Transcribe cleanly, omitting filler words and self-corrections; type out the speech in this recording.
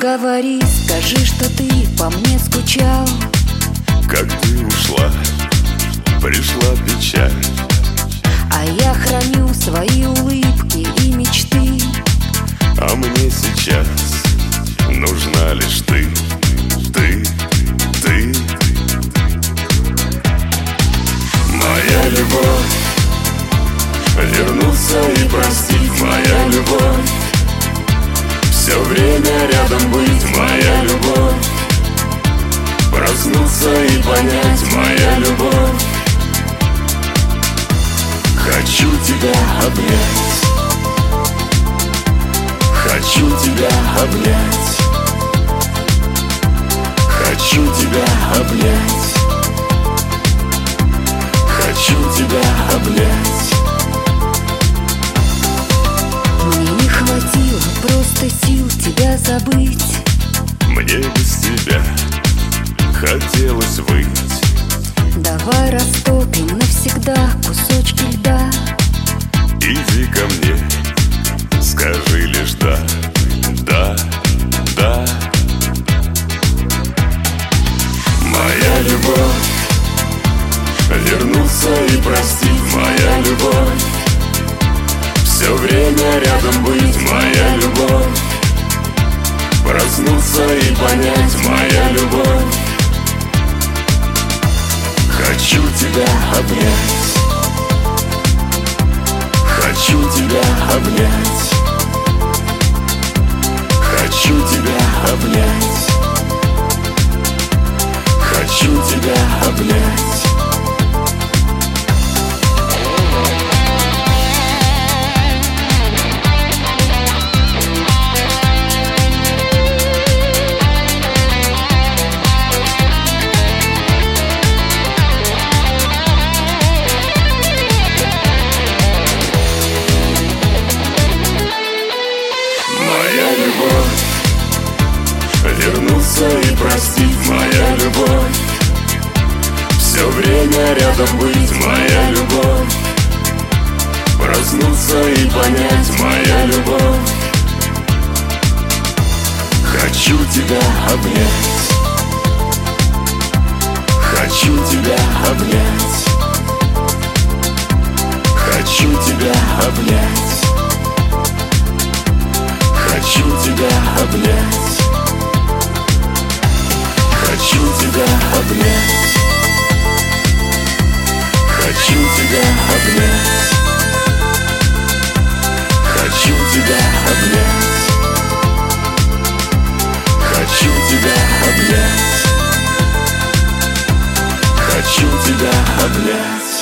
Говори, скажи, что ты по мне скучал. Как ты ушла, пришла печаль. А я храню свои улыбки и мечты. А мне сейчас нужна лишь ты. Моя любовь, вернуться и простить. Моя любовь, все время рядом быть. Моя любовь, проснуться и понять. Моя любовь, хочу тебя обнять. Хочу тебя обнять. Хочу тебя обнять. Хочу тебя обнять. Мне не хватило просто сил тебя забыть. Мне без тебя хотелось выйти. Давай растопим навсегда кусочки льда. Иди ко мне, скажи лишь да, да, да. Моя любовь, вернуться и простить. Моя любовь, все время рядом быть. Моя любовь, проснуться и понять. Моя любовь, хочу тебя обнять. Хочу тебя обнять. Хочу тебя обнять. Хочу тебя обнять. Вернуться и простить. Моя любовь, все время рядом быть. Моя любовь, проснуться и понять. Моя любовь, хочу тебя обнять. Хочу тебя обнять. Хочу тебя обнять. Хочу тебя обнять. Хочу тебя обнять. Хочу тебя обнять. Хочу тебя обнять. Хочу тебя обнять. Хочу тебя обнять.